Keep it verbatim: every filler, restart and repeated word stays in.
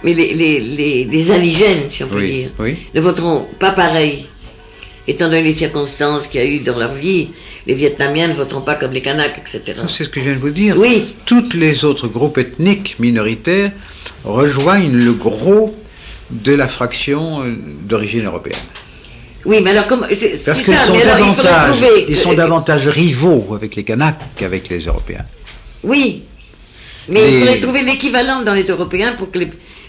mais les, les, les, les indigènes, si on peut oui, dire, oui. ne voteront pas pareil. Étant donné les circonstances qu'il y a eu dans leur vie, les Vietnamiens ne voteront pas comme les Kanaks, et cetera. C'est ce que je viens de vous dire. Oui. Tous les autres groupes ethniques minoritaires rejoignent le gros de la fraction d'origine européenne. Oui, mais alors comment c'est, Parce c'est qu'ils ça, sont, mais alors, il faudrait davantage, trouver ils que- sont davantage rivaux avec les Kanaks qu'avec les Européens. Oui, mais Les- il faudrait trouver l'équivalent dans les Européens pour que les,